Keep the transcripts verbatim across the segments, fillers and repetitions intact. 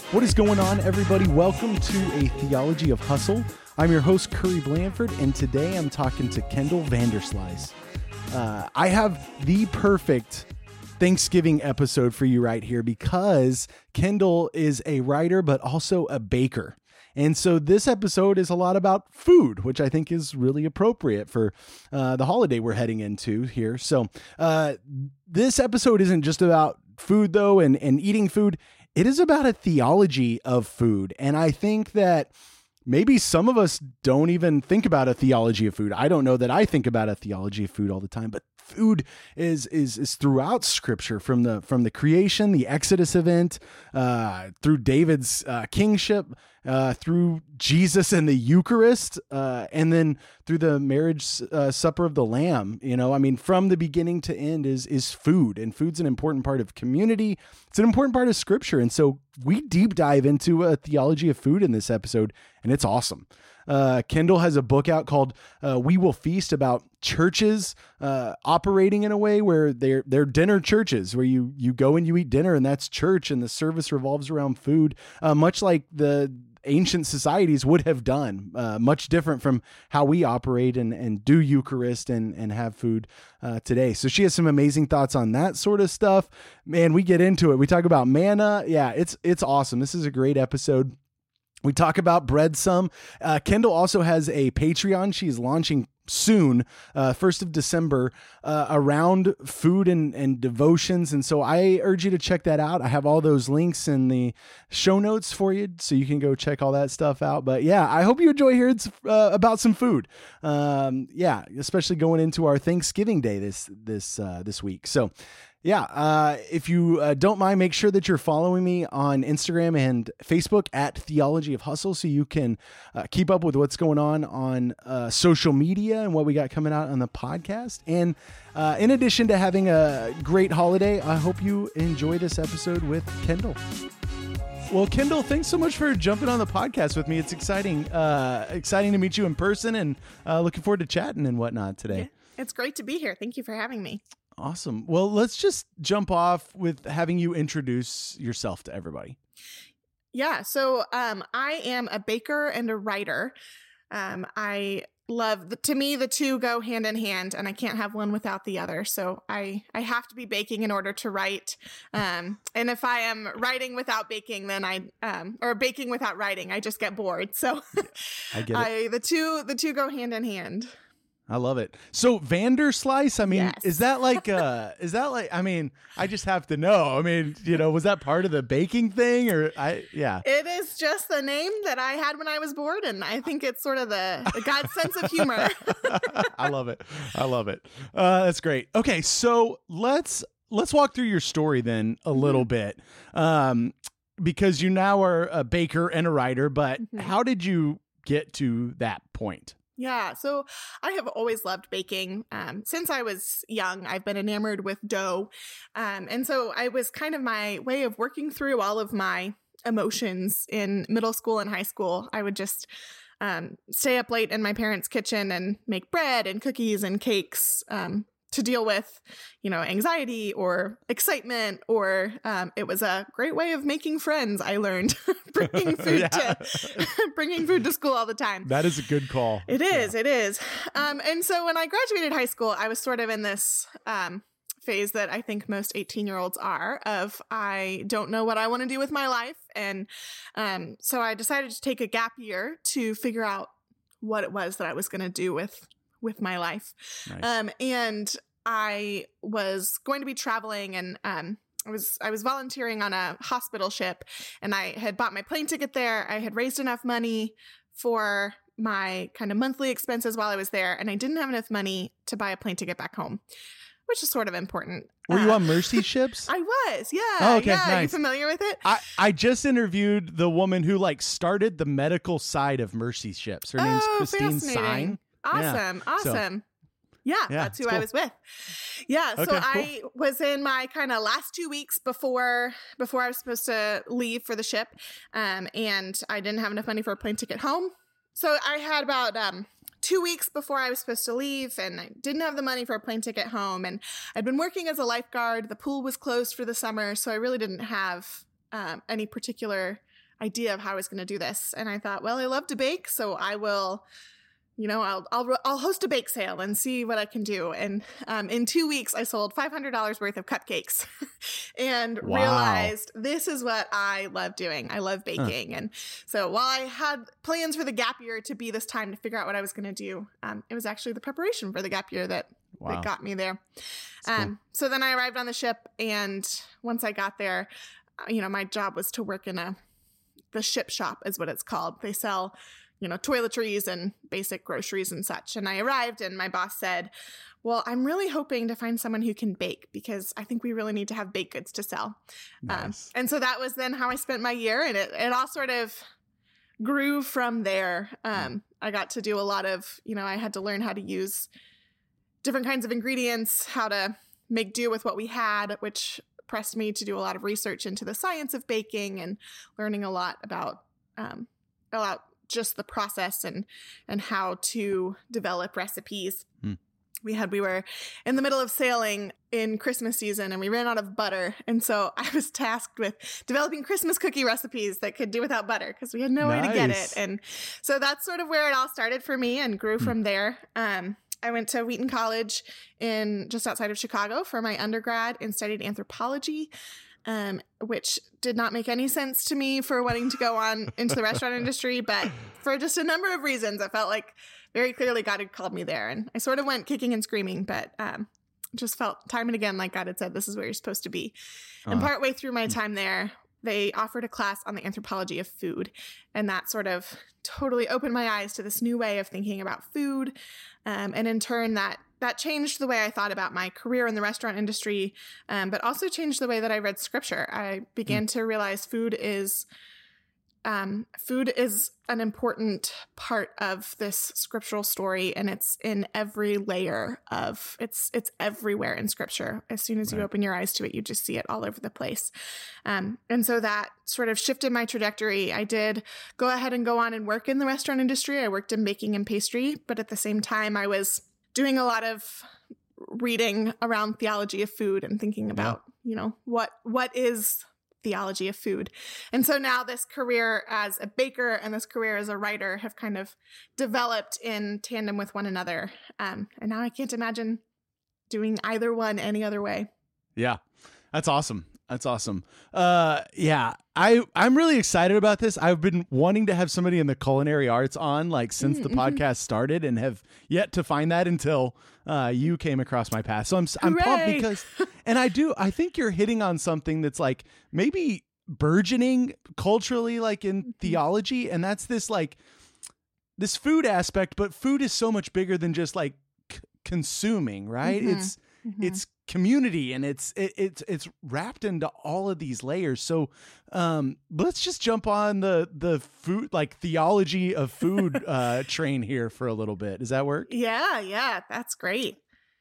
What is going on, everybody? Welcome to a Theology of Hustle. I'm your host, Curry Blanford, and today I'm talking to Kendall Vanderslice. Uh, I have the perfect Thanksgiving episode for you right here because Kendall is a writer, but also a baker. And so this episode is a lot about food, which I think is really appropriate for uh, the holiday we're heading into here. So uh, this episode isn't just about food, though, and, and eating food. It is about a theology of food. And I think that maybe some of us don't even think about a theology of food. I don't know that I think about a theology of food all the time, but food is is is throughout Scripture, from the from the creation, the Exodus event, uh, through David's uh, kingship, uh, through Jesus and the Eucharist, uh, and then through the marriage uh, supper of the Lamb. You know, I mean, from the beginning to end is is food, and food's an important part of community. It's an important part of Scripture, and so we deep dive into a theology of food in this episode, and it's awesome. Uh, Kendall has a book out called uh, We Will Feast, about churches uh, operating in a way where they're they're dinner churches, where you you go and you eat dinner, and that's church, and the service revolves around food, uh, much like the ancient societies would have done, uh, much different from how we operate and, and do Eucharist and, and have food uh, today. So she has some amazing thoughts on that sort of stuff. Man, we get into it. We talk about manna. Yeah, it's it's awesome. This is a great episode. We talk about bread some. Uh, Kendall also has a Patreon she's launching soon, uh, first of December, uh, around food and, and devotions. And so I urge you to check that out. I have all those links in the show notes for you, so you can go check all that stuff out. But yeah, I hope you enjoy hearing uh, about some food. Um, yeah, especially going into our Thanksgiving Day this, this, uh, this week. So yeah, uh, if you uh, don't mind, make sure that you're following me on Instagram and Facebook at Theology of Hustle, so you can uh, keep up with what's going on on uh, social media and what we got coming out on the podcast. And uh, in addition to having a great holiday, I hope you enjoy this episode with Kendall. Well, Kendall, thanks so much for jumping on the podcast with me. It's exciting, uh, exciting to meet you in person, and uh, looking forward to chatting and whatnot today. Yeah, it's great to be here. Thank you for having me. Awesome. Well, let's just jump off with having you introduce yourself to everybody. Yeah. So um, I am a baker and a writer. Um, I love, the, to me, the two go hand in hand, and I can't have one without the other. So I, I have to be baking in order to write. Um, and if I am writing without baking, then I, um, or baking without writing, I just get bored. So I get it. I, the two, the two go hand in hand. I love it. So Vanderslice, I mean, Yes. is that like, uh, is that like, I mean, I just have to know. I mean, you know, was that part of the baking thing, or I, yeah. It is just the name that I had when I was bored, and I think it's sort of the, the God's sense of humor. I love it. I love it. Uh, that's great. Okay. So let's, let's walk through your story then a little bit. Um, because you now are a baker and a writer, but Mm-hmm. how did you get to that point? Yeah, so I have always loved baking. Um, since I was young, I've been enamored with dough. Um, and so I was kind of my way of working through all of my emotions in middle school and high school. I would just um, stay up late in my parents' kitchen and make bread and cookies and cakes um, to deal with, you know, anxiety or excitement, or um, it was a great way of making friends. I learned bringing food to bringing food to school all the time. That is a good call. It is. Yeah. It is. Um, and so when I graduated high school, I was sort of in this um, phase that I think most eighteen year olds are of, I don't know what I want to do with my life. And um, so I decided to take a gap year to figure out what it was that I was going to do with with my life. Nice. Um, and I was going to be traveling, and um, I was I was volunteering on a hospital ship, and I had bought my plane ticket there. I had raised enough money for my kind of monthly expenses while I was there, and I didn't have enough money to buy a plane ticket back home, which is sort of important. Were uh, you on Mercy ships? I was, yeah. Oh, okay, yeah. nice. Are you familiar with it? I, I just interviewed the woman who like started the medical side of Mercy ships. Her name's Oh, Christine fascinating. Sine. Awesome, Yeah. So- awesome. Yeah, Yeah, that's who it's I cool. was with. Yeah, so Okay, I was in my kind of last two weeks before before I was supposed to leave for the ship, um, and I didn't have enough money for a plane ticket home. So I had about um, two weeks before I was supposed to leave, and I didn't have the money for a plane ticket home. And I'd been working as a lifeguard. The pool was closed for the summer, so I really didn't have um, any particular idea of how I was going to do this. And I thought, well, I love to bake, so I will, you know, I'll I'll I'll host a bake sale and see what I can do. And um, in two weeks, I sold five hundred dollars worth of cupcakes, and Wow. realized this is what I love doing. I love baking, huh. And so while I had plans for the gap year to be this time to figure out what I was going to do, um, it was actually the preparation for the gap year that wow. that got me there. Um, cool. So then I arrived on the ship, and once I got there, you know, my job was to work in a the ship shop is what it's called. They sell, you know, toiletries and basic groceries and such. And I arrived, and my boss said, well, I'm really hoping to find someone who can bake, because I think we really need to have baked goods to sell. Nice. Um, and so that was then how I spent my year. And it, it all sort of grew from there. Um, I got to do a lot of, you know, I had to learn how to use different kinds of ingredients, how to make do with what we had, which pressed me to do a lot of research into the science of baking and learning a lot about, um, about just the process and and how to develop recipes. Hmm. We had we were in the middle of sailing in Christmas season, and we ran out of butter, and so I was tasked with developing Christmas cookie recipes that could do without butter, because we had no nice. way to get it. And so that's sort of where it all started for me, and grew hmm. from there. Um, I went to Wheaton College in just outside of Chicago for my undergrad and studied anthropology. Um, which did not make any sense to me for wanting to go on into the restaurant industry, but for just a number of reasons, I felt like very clearly God had called me there, and I sort of went kicking and screaming, but um, just felt time and again like God had said, this is where you're supposed to be. Uh-huh. And partway through my time there, they offered a class on the anthropology of food, and that sort of totally opened my eyes to this new way of thinking about food, um, and in turn, that That changed the way I thought about my career in the restaurant industry, um, but also changed the way that I read scripture. I began mm. to realize food is um, food is an important part of this scriptural story, and it's in every layer of it's it's everywhere in scripture. As soon as right. you open your eyes to it, you just see it all over the place. Um, and so that sort of shifted my trajectory. I did go ahead and go on and work in the restaurant industry. I worked in baking and pastry, but at the same time, I was doing a lot of reading around theology of food and thinking about, yeah. you know, what what is theology of food. And so now this career as a baker and this career as a writer have kind of developed in tandem with one another. Um, and now I can't imagine doing either one any other way. Yeah, that's awesome. That's awesome. Uh, yeah, I, I'm really excited about this. I've been wanting to have somebody in the culinary arts on like since mm-hmm. the podcast started, and have yet to find that until uh, you came across my path. So I'm I'm Hooray! pumped because, and I do, I think you're hitting on something that's like maybe burgeoning culturally, like in mm-hmm. theology. And that's this like this food aspect, but food is so much bigger than just like c- consuming, right? Mm-hmm. It's, mm-hmm. it's, community, and it's it, it's it's wrapped into all of these layers. So um let's just jump on the the food, like theology of food uh train here for a little bit. Does that work? Yeah, yeah, that's great.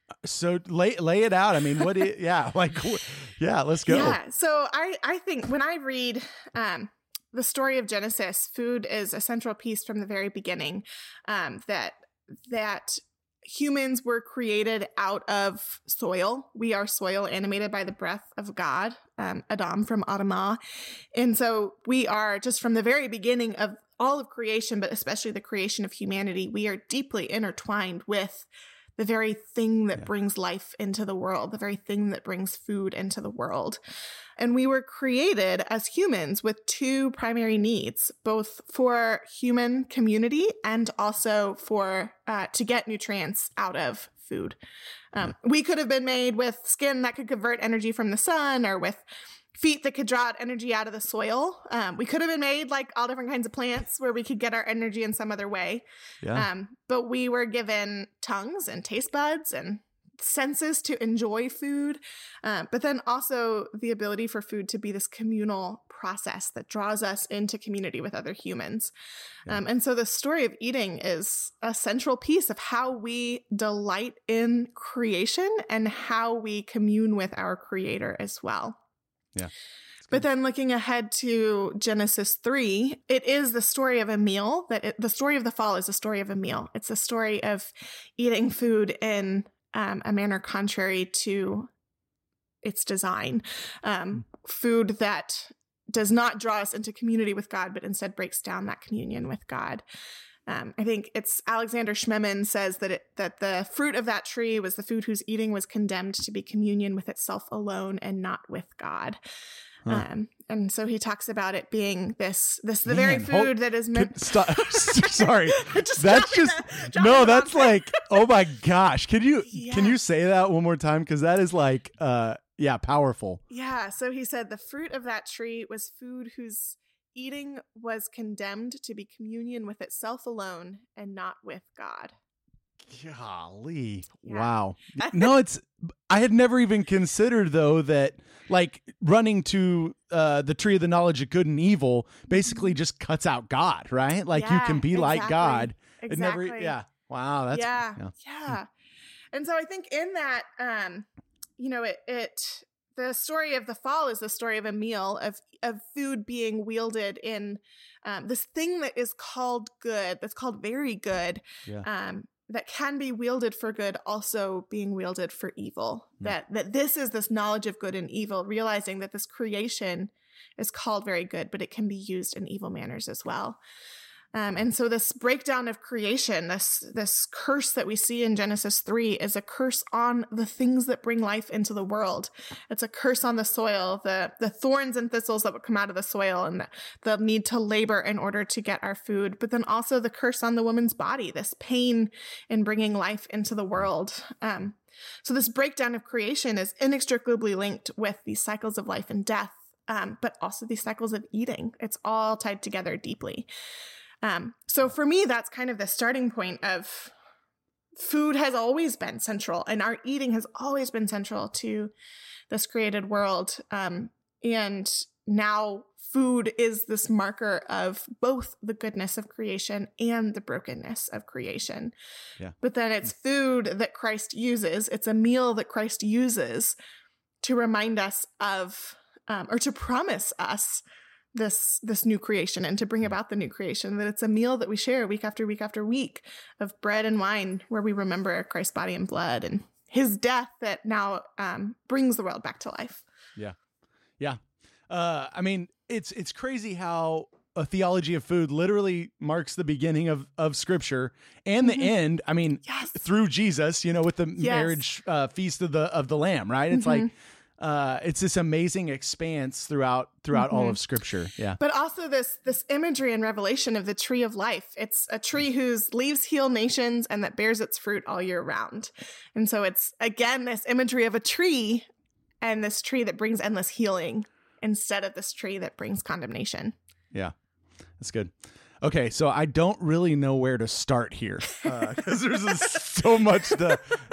So lay lay it out. I mean, what is, yeah, like yeah, let's go. Yeah. So I I think when I read um the story of Genesis, food is a central piece from the very beginning. Um that that humans were created out of soil. We are soil animated by the breath of God, um, Adam from Adamah. And so we are, just from the very beginning of all of creation, but especially the creation of humanity, we are deeply intertwined with the very thing that yeah. brings life into the world, the very thing that brings food into the world. And we were created as humans with two primary needs, both for human community and also for uh, to get nutrients out of food. Um, yeah. We could have been made with skin that could convert energy from the sun, or with feet that could draw out energy out of the soil. Um, we could have been made like all different kinds of plants where we could get our energy in some other way. Yeah. Um, but we were given tongues and taste buds and senses to enjoy food, uh, but then also the ability for food to be this communal process that draws us into community with other humans. Yeah. Um, and so the story of eating is a central piece of how we delight in creation and how we commune with our Creator as well. Yeah. But then looking ahead to Genesis three, it is the story of a meal. That it, the story of the fall is the story of a meal. It's a story of eating food in um, a manner contrary to its design. Um, food that does not draw us into community with God, but instead breaks down that communion with God. Um, I think it's Alexander Schmemann says that it, that the fruit of that tree was the food whose eating was condemned to be communion with itself alone and not with God. Huh. Um, and so he talks about it being this, this the Man, very food hold, that is meant. Stop. Sorry, just that's just the, no. That's like, oh my gosh! Can you yeah. can you say that one more time? Because that is like, uh, yeah, powerful. Yeah. So he said the fruit of that tree was food whose eating was condemned to be communion with itself alone and not with God. Golly. Yeah. Wow. No, it's, I had never even considered though that like running to uh, the tree of the knowledge of good and evil basically just cuts out God, right? Like yeah, you can be exactly. like God. Exactly. It never, yeah. Wow. That's, yeah. Yeah. yeah. And so I think in that, um, you know, it, it, the story of the fall is the story of a meal of, of food being wielded in um, this thing that is called good, that's called very good. Yeah. Um, that can be wielded for good, also being wielded for evil. Mm. That that this is this knowledge of good and evil, realizing that this creation is called very good, but it can be used in evil manners as well. Um, and so this breakdown of creation, this this curse that we see in Genesis three is a curse on the things that bring life into the world. It's a curse on the soil, the the thorns and thistles that would come out of the soil and the, the need to labor in order to get our food, but then also the curse on the woman's body, this pain in bringing life into the world. Um, so this breakdown of creation is inextricably linked with these cycles of life and death, um, but also these cycles of eating. It's all tied together deeply. Um, so for me, that's kind of the starting point of food has always been central and our eating has always been central to this created world. Um, and now food is this marker of both the goodness of creation and the brokenness of creation. Yeah. But then it's food that Christ uses. It's a meal that Christ uses to remind us of, um, or to promise us this this new creation and to bring about the new creation, that it's a meal that we share week after week after week of bread and wine where we remember Christ's body and blood and his death that now um, brings the world back to life. Yeah. Yeah. Uh, I mean, it's it's crazy how a theology of food literally marks the beginning of, of scripture and the mm-hmm. end. I mean, yes. through Jesus, you know, with the yes. marriage uh, feast of the of the Lamb, right? It's mm-hmm. like Uh, it's this amazing expanse throughout throughout mm-hmm. all of Scripture. Yeah, but also this this imagery and revelation of the tree of life. It's a tree whose leaves heal nations and that bears its fruit all year round. And so it's again this imagery of a tree and this tree that brings endless healing instead of this tree that brings condemnation. Yeah, that's good. Okay, so I don't really know where to start here because uh, there's so much to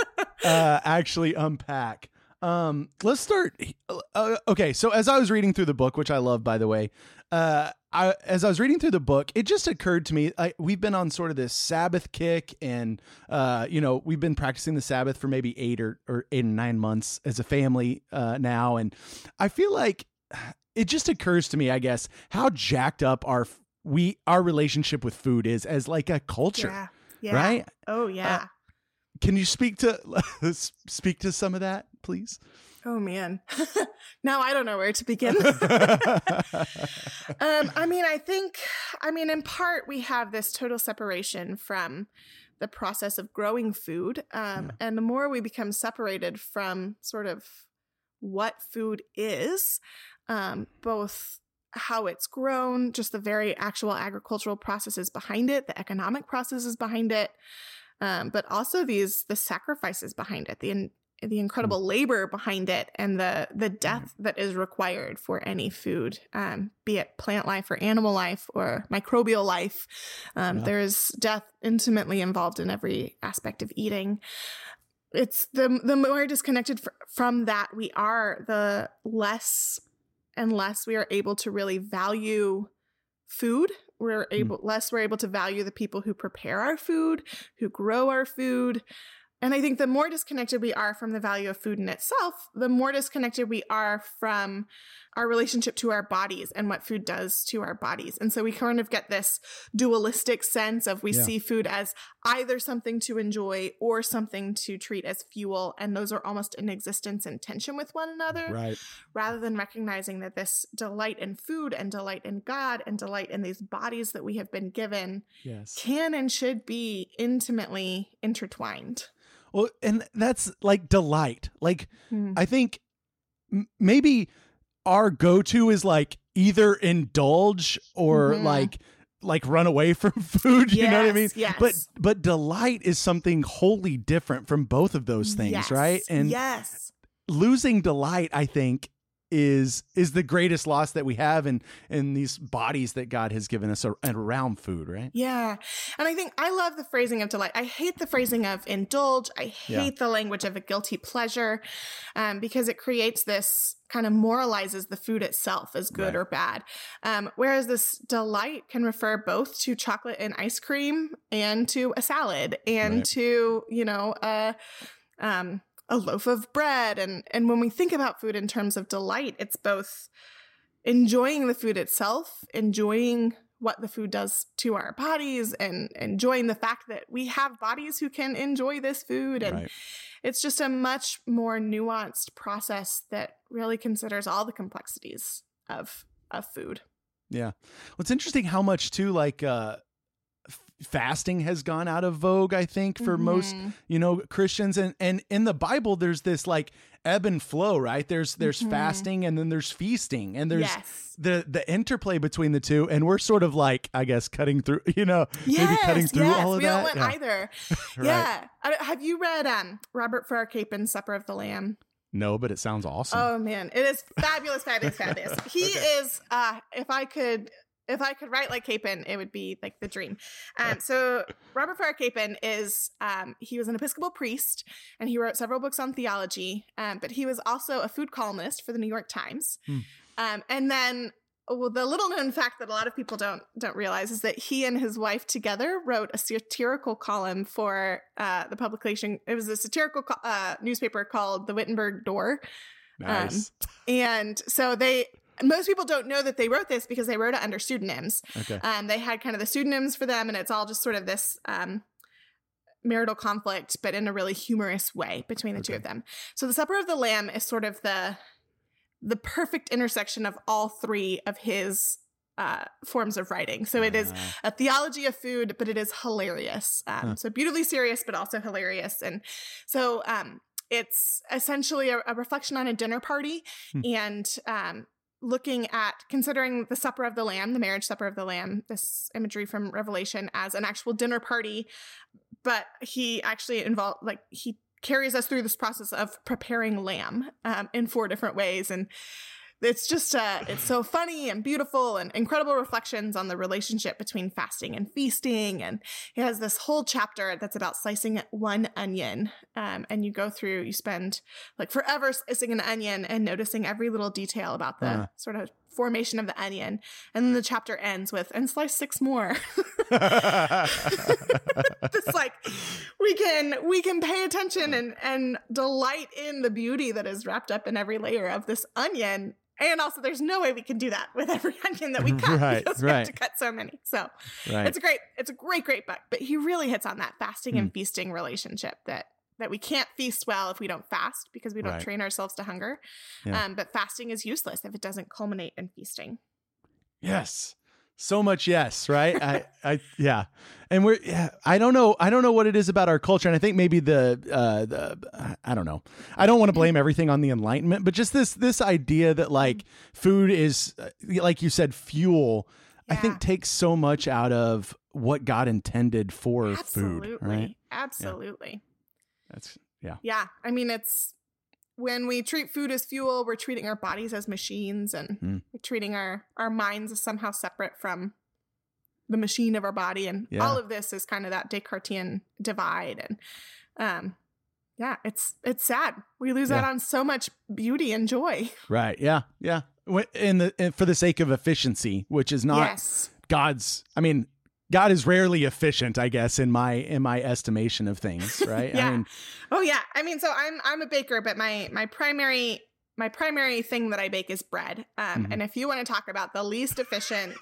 uh, actually unpack. Um, let's start. Uh, okay. So as I was reading through the book, which I love, by the way, uh, I, as I was reading through the book, it just occurred to me, I, we've been on sort of this Sabbath kick and, uh, you know, we've been practicing the Sabbath for maybe eight or, or eight and nine months as a family, uh, now. And I feel like it just occurs to me, I guess, how jacked up our, we, our relationship with food is as like a culture, yeah. Yeah. right? Oh yeah. Uh, Can you speak to speak to some of that, please? Oh man, now I don't know where to begin. um, I mean, I think, I mean, in part, we have this total separation from the process of growing food, um, yeah. and the more we become separated from sort of what food is, um, both how it's grown, just the very actual agricultural processes behind it, the economic processes behind it. Um, but also these the sacrifices behind it, the in, the incredible mm. labor behind it, and the the death mm. that is required for any food, um, be it plant life or animal life or microbial life. Um, yeah. There's death intimately involved in every aspect of eating. It's the the more disconnected fr- from that we are, the less and less we are able to really value food. We're able, mm. less we're able to value the people who prepare our food, who grow our food. And I think the more disconnected we are from the value of food in itself, the more disconnected we are from our relationship to our bodies and what food does to our bodies. And so we kind of get this dualistic sense of we Yeah. see food as either something to enjoy or something to treat as fuel. And those are almost in existence in tension with one another, Right. rather than recognizing that this delight in food and delight in God and delight in these bodies that we have been given Yes. can and should be intimately intertwined. Well, and that's like delight. Like, Hmm. I think m- maybe our go-to is like either indulge or Mhm. like like run away from food. You know what I mean? Yes. But but delight is something wholly different from both of those things, Yes. right? And yes. losing delight, I think, is is the greatest loss that we have in in these bodies that God has given us ar- around food, right? Yeah. And I think I love the phrasing of delight. I hate the phrasing of indulge. I Yeah. hate the language of a guilty pleasure um, because it creates this kind of moralizes the food itself as good Right. or bad. Um, whereas this delight can refer both to chocolate and ice cream and to a salad and Right. to, you know, a, um, a loaf of bread. And, and when we think about food in terms of delight, it's both enjoying the food itself, enjoying what the food does to our bodies, and enjoying the fact that we have bodies who can enjoy this food. And Right. it's just a much more nuanced process that really considers all the complexities of of food. Yeah. Well, it's interesting how much too, like, uh, f- fasting has gone out of vogue, I think, for most, Mhm. you know, Christians. And, and in the Bible, there's this like ebb and flow, right? There's, there's Mhm. fasting and then there's feasting and there's Yes. the, the interplay between the two. And we're sort of like, I guess, cutting through, you know, maybe Yes, cutting through yes, all of we that. don't want Yeah. either. Right. Yeah. I don't- Have you read um, Robert Farrar Capen's Supper of the Lamb? No, but it sounds awesome. Oh man, it is fabulous, fabulous, fabulous. He is. Uh, if I could, if I could write like Capen, it would be like the dream. Um, so Robert Farrar Capen is. Um, he was an Episcopal priest, and he wrote several books on theology. Um, but he was also a food columnist for the New York Times. Hmm. Um, and then. Well, the little known fact that a lot of people don't don't realize is that he and his wife together wrote a satirical column for uh, the publication. It was a satirical co- uh, newspaper called the Wittenberg Door. Nice. And so they, most people don't know that they wrote this because they wrote it under pseudonyms. Okay. Um, they had kind of the pseudonyms for them, and it's all just sort of this um, marital conflict, but in a really humorous way between the two Okay. of them. So the Supper of the Lamb is sort of the the perfect intersection of all three of his uh, forms of writing. So it is Ah. a theology of food, but it is hilarious. Um, Huh. So beautifully serious, but also hilarious. And so um, it's essentially a, a reflection on a dinner party Hmm. and um, looking at considering the Supper of the Lamb, the marriage supper of the Lamb, this imagery from Revelation, as an actual dinner party. But he actually involved, like, he carries us through this process of preparing lamb um, in four different ways. And it's just, uh, it's so funny and beautiful and incredible reflections on the relationship between fasting and feasting. And it has this whole chapter that's about slicing one onion. Um, and you go through, you spend like forever slicing an onion and noticing every little detail about the Uh-huh. sort of formation of the onion. And then the chapter ends with, and slice six more. It's like we can we can pay attention and and delight in the beauty that is wrapped up in every layer of this onion. And also, there's no way we can do that with every onion that we cut Right, because we right. have to cut so many. So Right. it's a great, it's a great, great book. But he really hits on that fasting and Hmm. feasting relationship that that we can't feast well if we don't fast because we don't Right. train ourselves to hunger. Yeah. Um, but fasting is useless if it doesn't culminate in feasting. Yes. So much yes, right? I, I, yeah. And we're, yeah, I don't know. I don't know what it is about our culture. And I think maybe the, uh, the, I don't know. I don't want to blame everything on the Enlightenment, but just this, this idea that like food is, uh, like you said, fuel, I Yeah. think takes so much out of what God intended for Absolutely. food, right? Absolutely. That's, yeah. Yeah. I mean, it's when we treat food as fuel, we're treating our bodies as machines and Mm. we're treating our, our minds as somehow separate from the machine of our body. And Yeah. all of this is kind of that Descartesian divide. And um, yeah, it's it's sad. We lose out Yeah. on so much beauty and joy. Right. Yeah. Yeah. Wh- In the, in, for the sake of efficiency, which is not yes. God's, I mean, God is rarely efficient, I guess, in my in my estimation of things, right? Yeah. I mean, Oh yeah. I mean, so I'm I'm a baker, but my my primary my primary thing that I bake is bread. Um, Mhm. And if you want to talk about the least efficient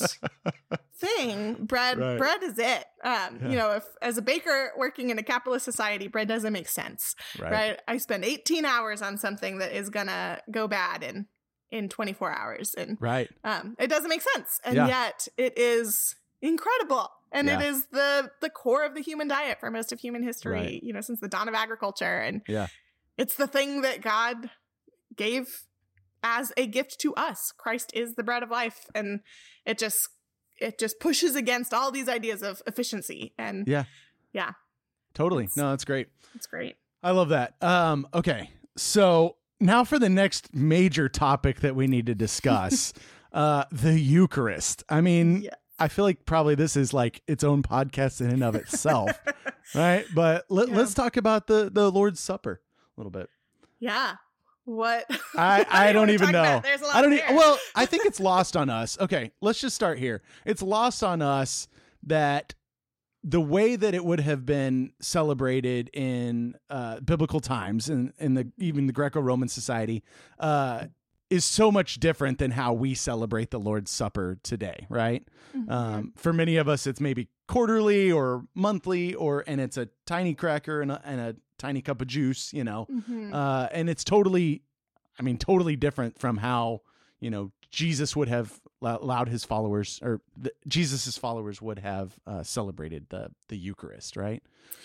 thing, bread, Right. bread is it. Um, Yeah. You know, if as a baker working in a capitalist society, bread doesn't make sense, Right. right? I spend eighteen hours on something that is gonna go bad in in twenty-four hours, and Right. um, it doesn't make sense, and Yeah. yet it is incredible, and Yeah. it is the the core of the human diet for most of human history. Right. You know, since the dawn of agriculture, and Yeah. it's the thing that God gave as a gift to us. Christ is the bread of life, and it just it just pushes against all these ideas of efficiency, and Yeah. yeah, Totally. It's- No, that's great. it's great. I love that. Um, okay. So now for the next major topic that we need to discuss, uh, the Eucharist. I mean, Yes. I feel like probably this is like its own podcast in and of itself, right? But let, Yeah. let's talk about the, the Lord's Supper a little bit. Yeah. What? I, What do I you don't wanna even talk know. about? There's a lot I don't. e- there. Well, I think it's lost on us. Okay, let's just start here. It's lost on us that the way that it would have been celebrated in uh, biblical times, in in the even the Greco-Roman society, uh, is so much different than how we celebrate the Lord's Supper today. Right? Mhm. Um, for many of us, it's maybe quarterly or monthly, or and it's a tiny cracker and a, and a tiny cup of juice. You know. Mhm. Uh, and it's totally, I mean, totally different from how, you know, Jesus would have allowed his followers, or the, Jesus's followers would have uh, celebrated the the Eucharist, right?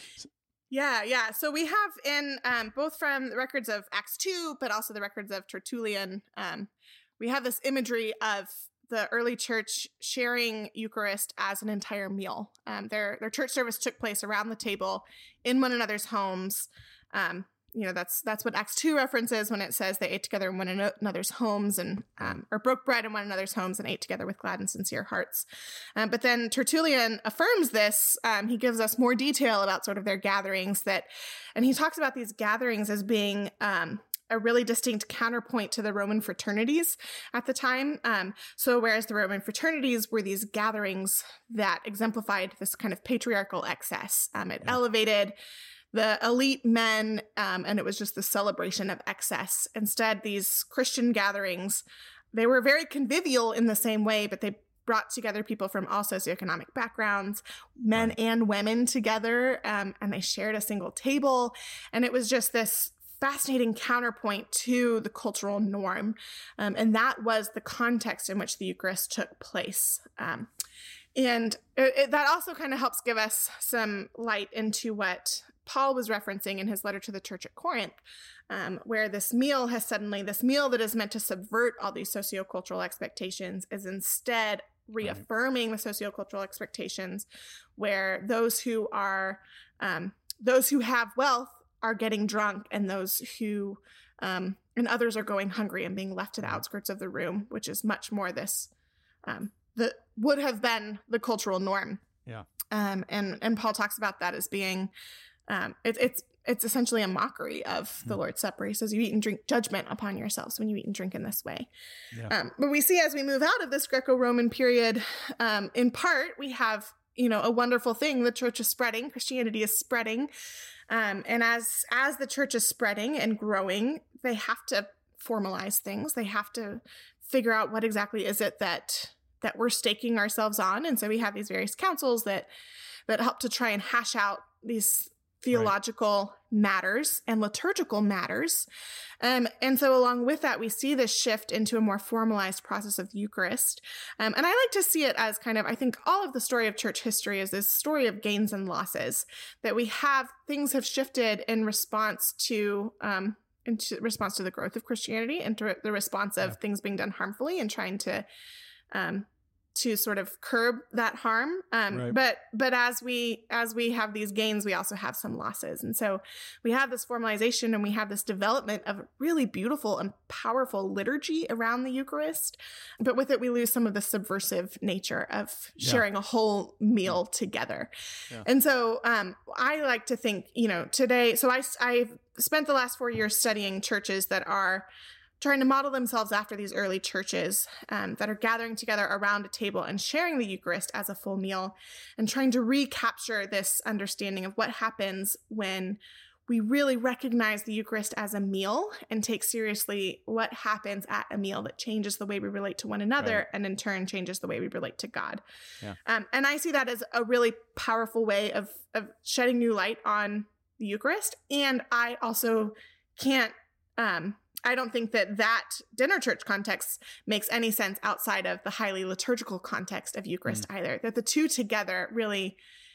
Yeah, yeah. So we have in um, both from the records of Acts two, but also the records of Tertullian, um, we have this imagery of the early church sharing Eucharist as an entire meal. Um, their their church service took place around the table in one another's homes. Um, you know, that's that's what Acts two references when it says they ate together in one another's homes, and um, or broke bread in one another's homes and ate together with glad and sincere hearts. Um, but then Tertullian affirms this. Um, he gives us more detail about sort of their gatherings that, and he talks about these gatherings as being um, a really distinct counterpoint to the Roman fraternities at the time. Um, so whereas the Roman fraternities were these gatherings that exemplified this kind of patriarchal excess, um, it Yeah. elevated the elite men, um, and it was just the celebration of excess. Instead, these Christian gatherings, they were very convivial in the same way, but they brought together people from all socioeconomic backgrounds, men Right. and women together, um, and they shared a single table. And it was just this fascinating counterpoint to the cultural norm. Um, and that was the context in which the Eucharist took place. Um, and it, it, that also kind of helps give us some light into what Paul was referencing in his letter to the church at Corinth, um, where this meal has suddenly, this meal that is meant to subvert all these sociocultural expectations is instead reaffirming the sociocultural expectations, where those who are, um, those who have wealth are getting drunk, and those who, um, and others are going hungry and being left to the outskirts of the room, which is much more this, um, that would have been the cultural norm. Yeah. Um, and, and Paul talks about that as being, Um, it, it's it's essentially a mockery of the Hmm. Lord's Supper. He says, you eat and drink judgment upon yourselves when you eat and drink in this way. Yeah. Um, but we see as we move out of this Greco-Roman period, um, in part, we have, you know, a wonderful thing. The church is spreading. Christianity is spreading. Um, and as as the church is spreading and growing, they have to formalize things. They have to figure out what exactly is it that that we're staking ourselves on. And so we have these various councils that that help to try and hash out these theological matters and liturgical matters. Um, and so along with that, we see this shift into a more formalized process of the Eucharist. Um, and I like to see it as kind of, I think all of the story of church history is this story of gains and losses, that we have, things have shifted in response to, um, into response to the growth of Christianity, and to the response of Yeah. things being done harmfully and trying to, um, to sort of curb that harm. Um, Right. But but as we as we have these gains, we also have some losses. And so we have this formalization, and we have this development of really beautiful and powerful liturgy around the Eucharist. But with it, we lose some of the subversive nature of Yeah. sharing a whole meal together. Yeah. And so um, I like to think, you know, today, so I, I've spent the last four years studying churches that are trying to model themselves after these early churches, um, that are gathering together around a table and sharing the Eucharist as a full meal, and trying to recapture this understanding of what happens when we really recognize the Eucharist as a meal and take seriously what happens at a meal that changes the way we relate to one another, Right. and in turn changes the way we relate to God. Yeah. Um, and I see that as a really powerful way of, of shedding new light on the Eucharist. And I also can't, um, I don't think that that dinner church context makes any sense outside of the highly liturgical context of Eucharist mm. either, that the two together really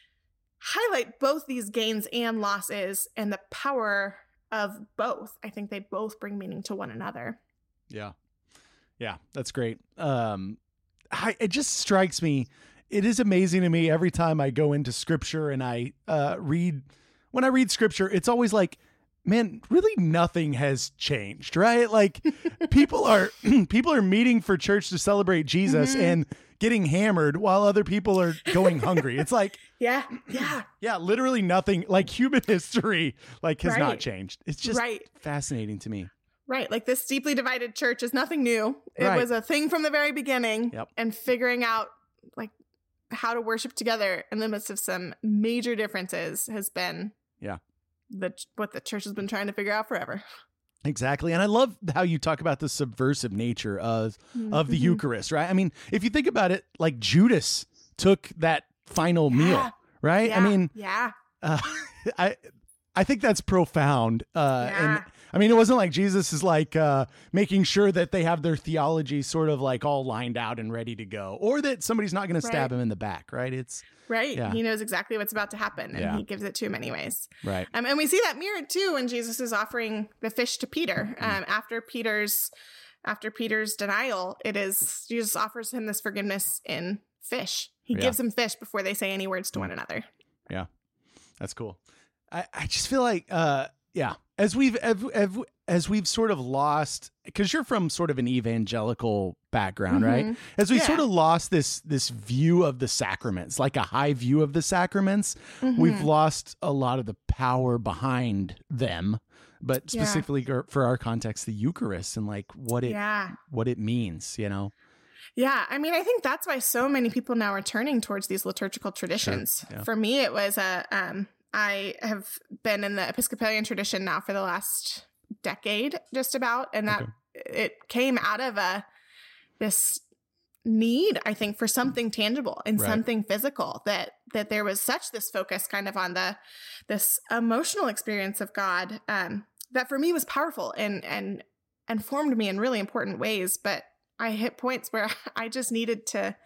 highlight both these gains and losses and the power of both. I think they both bring meaning to one another. Yeah. Yeah, that's great. Um, I, it just strikes me. It is amazing to me every time I go into scripture and I uh, read, when I read scripture, it's always like, man, really nothing has changed, right? Like people are, people are meeting for church to celebrate Jesus mm-hmm. and getting hammered while other people are going hungry. It's like, yeah, yeah, yeah, literally nothing, like human history, like has right. not changed. It's just right. fascinating to me. Right. Like this deeply divided church is nothing new. It right. was a thing from the very beginning yep. and figuring out like how to worship together in the midst of some major differences has been yeah. the what the church has been trying to figure out forever. Exactly. And I love how you talk about the subversive nature of, mm-hmm. of the Eucharist, right? I mean, if you think about it, like Judas took that final yeah. meal, right? Yeah. I mean, yeah. Uh, I, I think that's profound. Uh, yeah. and I mean, it wasn't like Jesus is like, uh, making sure that they have their theology sort of like all lined out and ready to go, or that somebody's not going to stab right. him in the back, right? It's right. Yeah. He knows exactly what's about to happen and yeah. he gives it to him anyways. Right. Um, and we see that mirrored too when Jesus is offering the fish to Peter. Um, mm. after Peter's, after Peter's denial, it is, Jesus offers him this forgiveness in fish. He yeah. gives him fish before they say any words to mm. one another. Yeah. That's cool. I, I just feel like, uh, yeah, as we've, as, as we've sort of lost, because you're from sort of an evangelical background, mm-hmm. right? As we yeah. sort of lost this, this view of the sacraments, like a high view of the sacraments, mm-hmm. we've lost a lot of the power behind them, but specifically yeah. for our context, the Eucharist and like what it, yeah. what it means, you know? Yeah. I mean, I think that's why so many people now are turning towards these liturgical traditions. Sure. Yeah. For me, it was a, um, I have been in the Episcopalian tradition now for the last decade, just about, and that okay. it came out of a this need, I think, for something tangible and right. something physical. That that there was such this focus, kind of on the this emotional experience of God, um, that for me was powerful and and and formed me in really important ways. But I hit points where I just needed to.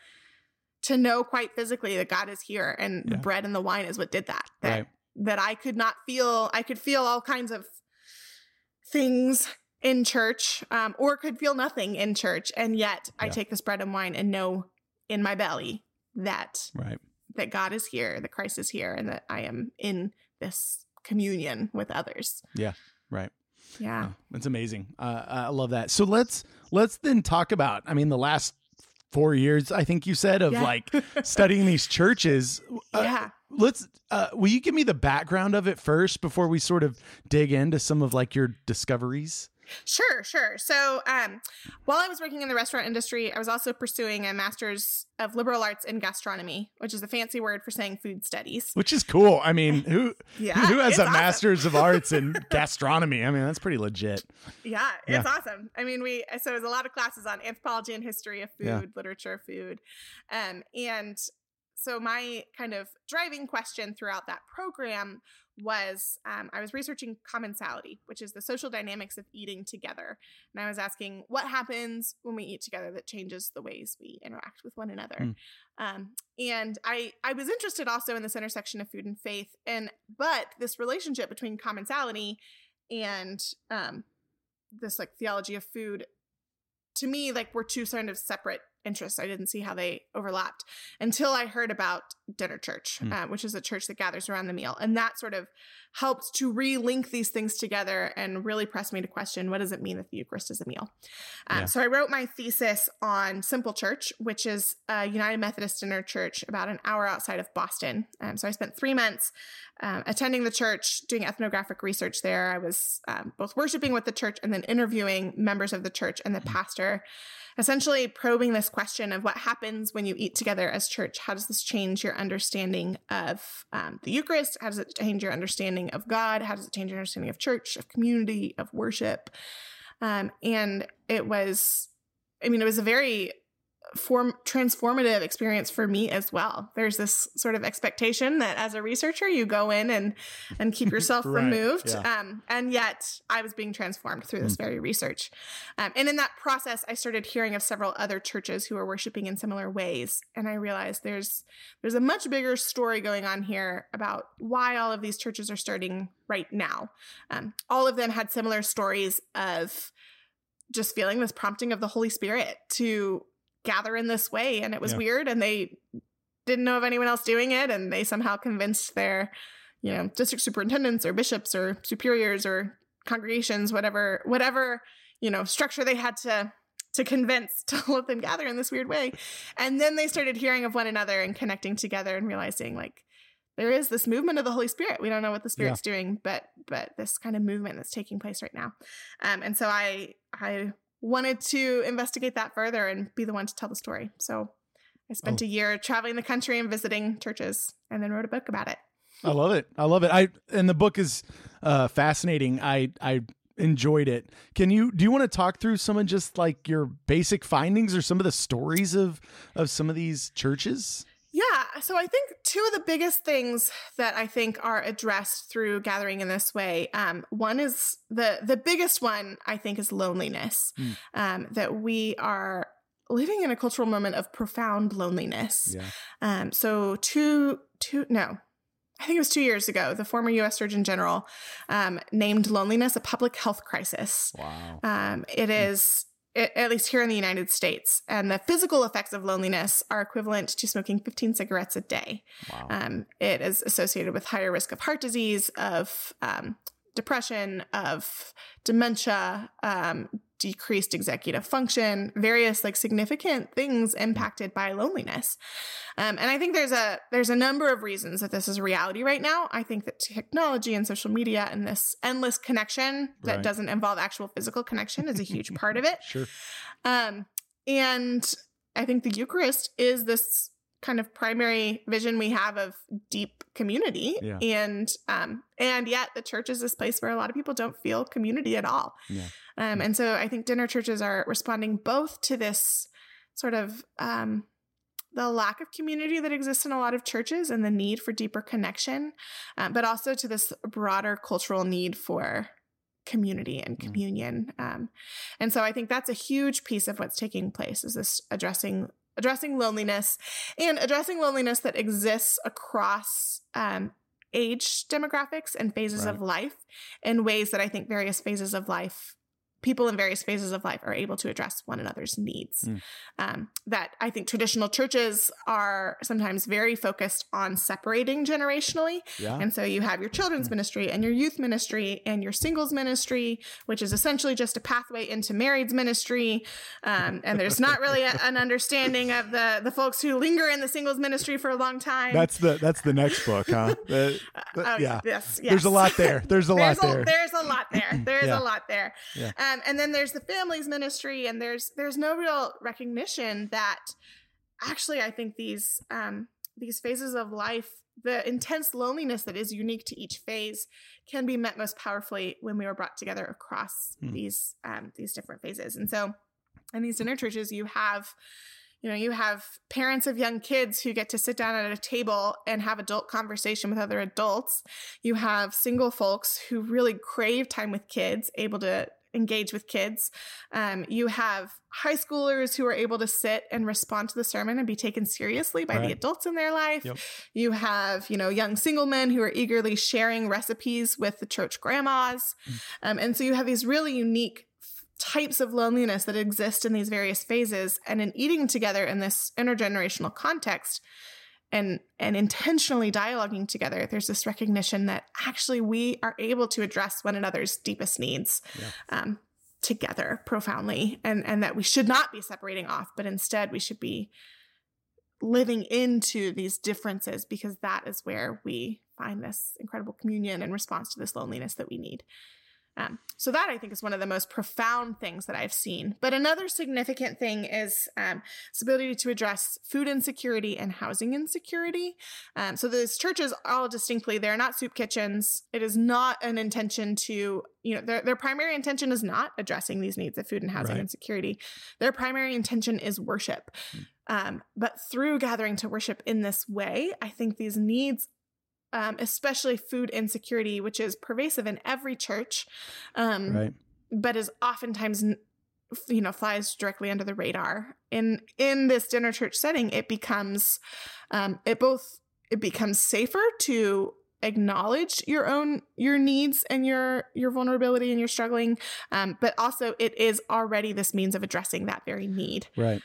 to know quite physically that God is here and yeah. the bread and the wine is what did that. That, right. that I could not feel, I could feel all kinds of things in church, um, or could feel nothing in church. And yet yeah. I take this bread and wine and know in my belly that, right. that God is here, that Christ is here, and that I am in this communion with others. Yeah. Right. Yeah. Oh, that's amazing. Uh, I love that. So let's, let's then talk about, I mean, the last four years, I think you said, of yeah. like studying these churches. Uh, yeah. Let's, uh, will you give me the background of it first before we sort of dig into some of like your discoveries? Sure, sure. So um, while I was working in the restaurant industry, I was also pursuing a master's of liberal arts in gastronomy, which is a fancy word for saying food studies. Which is cool. I mean, who yeah, who has a awesome. master's of arts in gastronomy? I mean, that's pretty legit. Yeah, it's yeah. awesome. I mean, we so there's a lot of classes on anthropology and history of food, yeah. literature of food, um, and so my kind of driving question throughout that program was um, I was researching commensality, which is the social dynamics of eating together. And I was asking what happens when we eat together that changes the ways we interact with one another. Mm. Um, and I, I was interested also in this intersection of food and faith, and but this relationship between commensality and um, this like theology of food, to me, like were two sort of separate interests. I didn't see how they overlapped until I heard about Dinner Church, mm. uh, which is a church that gathers around the meal. And that sort of helped to relink these things together and really press me to question, what does it mean that the Eucharist is a meal? Um, yeah. So I wrote my thesis on Simple Church, which is a United Methodist Dinner Church about an hour outside of Boston. Um, so I spent three months um, attending the church, doing ethnographic research there. I was um, both worshiping with the church and then interviewing members of the church and the mm. pastor, essentially probing this this question of what happens when you eat together as church. How does this change your understanding of um, the Eucharist? How does it change your understanding of God? How does it change your understanding of church, of community, of worship? Um, and it was, I mean, it was a very form transformative experience for me as well. There's this sort of expectation that as a researcher, you go in and and keep yourself right, removed. yeah. Um, and yet I was being transformed through this mm. very research. Um, and in that process, I started hearing of several other churches who are worshiping in similar ways. And I realized there's there's a much bigger story going on here about why all of these churches are starting right now. Um, all of them had similar stories of just feeling this prompting of the Holy Spirit to gather in this way. And it was yeah. weird. And they didn't know of anyone else doing it. And they somehow convinced their, you know, district superintendents or bishops or superiors or congregations, whatever, whatever, you know, structure they had to, to convince to let them gather in this weird way. And then they started hearing of one another and connecting together and realizing like, there is this movement of the Holy Spirit. We don't know what the Spirit's yeah. doing, but, but this kind of movement that's taking place right now. Um, and so I, I, wanted to investigate that further and be the one to tell the story. So I spent oh. a year traveling the country and visiting churches and then wrote a book about it. I love it. I love it. I, and the book is uh, fascinating. I, I enjoyed it. Can you, do you want to talk through some of just like your basic findings or some of the stories of, of some of these churches? Yeah. So I think two of the biggest things that I think are addressed through gathering in this way, um, one is the, the biggest one I think is loneliness, mm. um, that we are living in a cultural moment of profound loneliness. Yeah. Um, so two, two, no, I think it was two years ago, the former U S Surgeon General um, named loneliness a public health crisis. Wow. Um, it mm. is... at least here in the United States. And the physical effects of loneliness are equivalent to smoking fifteen cigarettes a day. Wow. Um, it is associated with higher risk of heart disease, of um, depression, of dementia, um, decreased executive function, various like significant things impacted by loneliness. Um, and I think there's a there's a number of reasons that this is a reality right now. I think that technology and social media and this endless connection that right. doesn't involve actual physical connection is a huge part of it. Sure. Um, and I think the Eucharist is this kind of primary vision we have of deep community. Yeah. And um, and yet the church is this place where a lot of people don't feel community at all. Yeah. Um, and so I think dinner churches are responding both to this sort of um, the lack of community that exists in a lot of churches and the need for deeper connection, uh, but also to this broader cultural need for community and communion. Um, and so I think that's a huge piece of what's taking place is this addressing addressing loneliness and addressing loneliness that exists across um, age demographics and phases right. of life in ways that I think various phases of life people in various phases of life are able to address one another's needs. Mm. Um, that I think traditional churches are sometimes very focused on separating generationally. Yeah. And so you have your children's mm. ministry and your youth ministry and your singles ministry, which is essentially just a pathway into married's ministry. Um, and there's not really a, an understanding of the, the folks who linger in the singles ministry for a long time. That's the, that's the next book, huh? The, the, uh, yeah. Yes, yes. There's a lot there. There's a there's lot a, there. There's a lot there. There's yeah. a lot there. Yeah. Um, and then there's the families ministry, and there's there's no real recognition that actually I think these um, these phases of life, the intense loneliness that is unique to each phase, can be met most powerfully when we are brought together across mm. these um, these different phases. And so, in these dinner churches, you have. You know, you have parents of young kids who get to sit down at a table and have adult conversation with other adults. You have single folks who really crave time with kids, able to engage with kids. Um, you have high schoolers who are able to sit and respond to the sermon and be taken seriously by right. the adults in their life. Yep. You have, you know, young single men who are eagerly sharing recipes with the church grandmas. Mm. Um, and so you have these really unique types of loneliness that exist in these various phases, and in eating together in this intergenerational context and and intentionally dialoguing together, there's this recognition that actually we are able to address one another's deepest needs yeah. um, together profoundly, and and that we should not be separating off, but instead we should be living into these differences, because that is where we find this incredible communion in response to this loneliness that we need. Um, so that I think is one of the most profound things that I've seen. But another significant thing is um, its ability to address food insecurity and housing insecurity. Um, so those churches all distinctly, they're not soup kitchens. It is not an intention to, you know, their, their primary intention is not addressing these needs of food and housing Right. insecurity. Their primary intention is worship. Um, but through gathering to worship in this way, I think these needs, um, especially food insecurity, which is pervasive in every church, um, Right. but is oftentimes, you know, flies directly under the radar. In in this dinner church setting, it becomes, um, it both it becomes safer to acknowledge your own your needs and your your vulnerability and your struggling, um, but also it is already this means of addressing that very need. Right.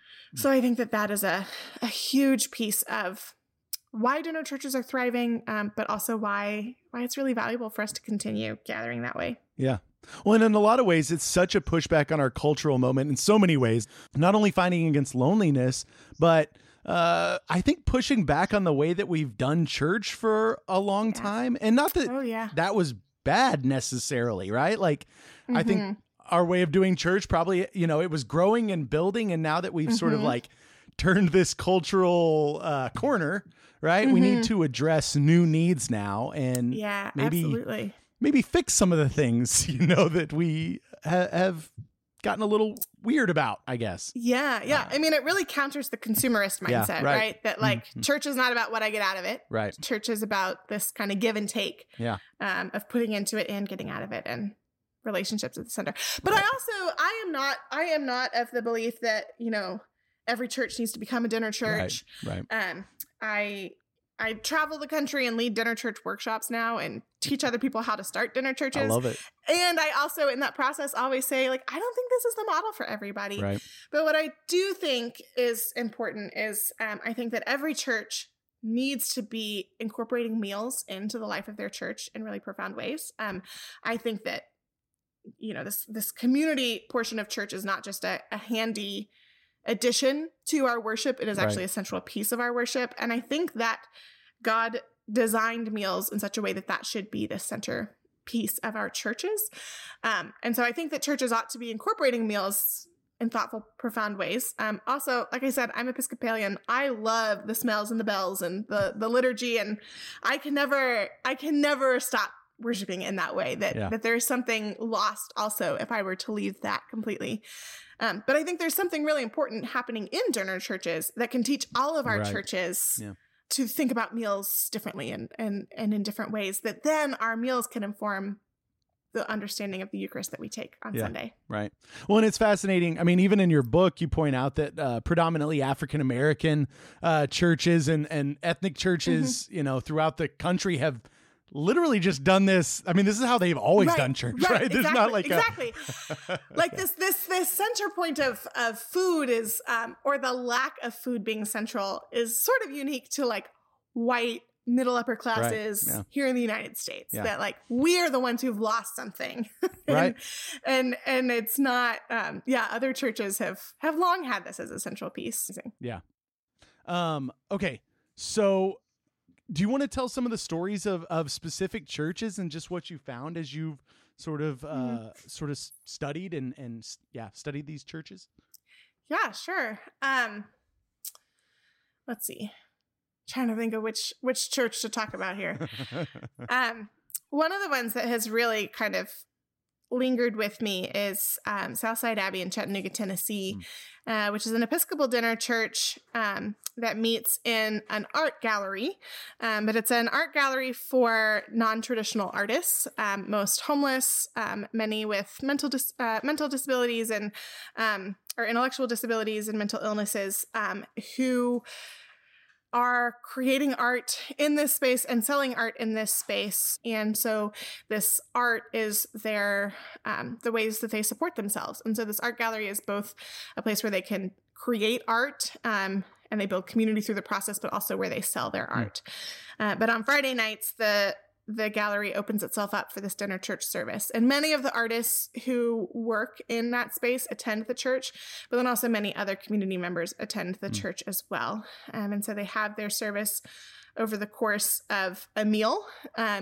So I think that that is a, a huge piece of why dinner churches are thriving, um, but also why why it's really valuable for us to continue gathering that way. Yeah. Well, and in a lot of ways, it's such a pushback on our cultural moment in so many ways, not only fighting against loneliness, but uh, I think pushing back on the way that we've done church for a long Yeah. time. And not that Oh yeah, that was bad necessarily, right? Like, I think Mhm. our way of doing church probably, you know, it was growing and building. And now that we've sort of Mhm. like turned this cultural uh, corner, right? We need Mhm. to address new needs now and yeah, maybe absolutely. maybe fix some of the things, you know, that we ha- have gotten a little weird about, I guess. Yeah, yeah. Uh, I mean, it really counters the consumerist Yeah, mindset, right. right? That like Mhm. church is not about what I get out of it. Right. Church is about this kind of give and take, Yeah. um, of putting into it and getting out of it, and relationships at the center. But I also, I am not, I am not of the belief that, you know, every church needs to become a dinner church. Right. Um, I I travel the country and lead dinner church workshops now and teach other people how to start dinner churches. I love it. And I also, in that process, always say, like, I don't think this is the model for everybody. Right. But what I do think is important is um, I think that every church needs to be incorporating meals into the life of their church in really profound ways. Um, I think that, you know, this this community portion of church is not just a, a handy addition to our worship. It is actually Right. a central piece of our worship. And I think that God designed meals in such a way that that should be the center piece of our churches. Um, and so I think that churches ought to be incorporating meals in thoughtful, profound ways. Um, also, like I said, I'm Episcopalian. I love the smells and the bells and the the liturgy, and I can never, I can never stop worshiping in that way. That Yeah. that there is something lost also if I were to leave that completely. Um, but I think there's something really important happening in dinner churches that can teach all of our Right. churches Yeah. to think about meals differently and and and in different ways. That then our meals can inform the understanding of the Eucharist that we take on Yeah. Sunday. Right. Well, and it's fascinating. I mean, even in your book, you point out that uh, predominantly African American uh, churches and, and ethnic churches, Mm-hmm. you know, throughout the country have literally just done this. I mean, this is how they've always Right, done church, right? right, There's exactly, not like exactly. a Like this this this center point of of food is um or the lack of food being central is sort of unique to like white middle upper classes yeah. here in the United States. Yeah. That like we are the ones who've lost something. and, Right. And and it's not um yeah, other churches have have long had this as a central piece. Yeah. Um, okay. So do you want to tell some of the stories of, of specific churches and just what you found as you've sort of, uh, Mhm. sort of s- studied and, and s- yeah, studied these churches? Yeah, sure. Um let's see. Trying to think of which which church to talk about here. Um, one of the ones that has really kind of lingered with me is um, Southside Abbey in Chattanooga, Tennessee, uh, which is an Episcopal dinner church um, that meets in an art gallery. Um, but it's an art gallery for non-traditional artists, um, most homeless, um, many with mental dis- uh, mental disabilities and um, or intellectual disabilities and mental illnesses, um, who are creating art in this space and selling art in this space. And so this art is their, um, the ways that they support themselves. And so this art gallery is both a place where they can create art, um, and they build community through the process, but also where they sell their art. Uh, but on Friday nights, the the gallery opens itself up for this dinner church service. And many of the artists who work in that space attend the church, but then also many other community members attend the Mm. church as well. Um, and so they have their service over the course of a meal. Um,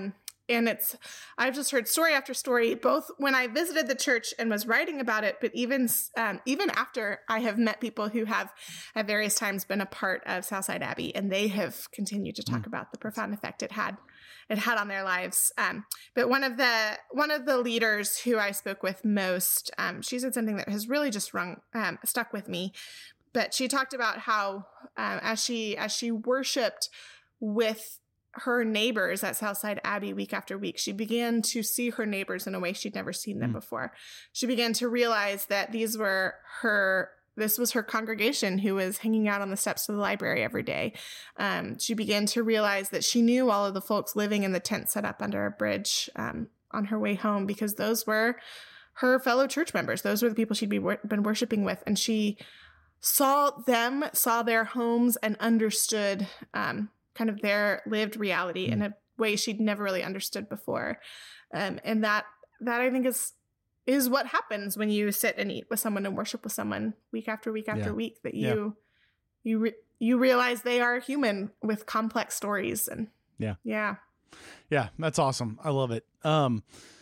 and it's, I've just heard story after story, both when I visited the church and was writing about it, but even, um, even after I have met people who have at various times been a part of Southside Abbey, and they have continued to talk mm. about the profound effect it had, it had on their lives. Um, but one of the, one of the leaders who I spoke with most, um, she said something that has really just rung, um, stuck with me. But she talked about how, um, as she, as she worshiped with her neighbors at Southside Abbey week after week, she began to see her neighbors in a way she'd never seen them mm. before. She began to realize that these were her, this was her congregation who was hanging out on the steps of the library every day. Um, she began to realize that she knew all of the folks living in the tent set up under a bridge um, on her way home, because those were her fellow church members. Those were the people she'd be wor- been worshiping with. And she saw them, saw their homes, and understood um, kind of their lived reality mm. in a way she'd never really understood before. Um, and that, that I think is, is what happens when you sit and eat with someone and worship with someone week after week after yeah. week, that you, yeah. you, re- you realize they are human with complex stories. And yeah. Yeah. Yeah. That's awesome. I love it. Um,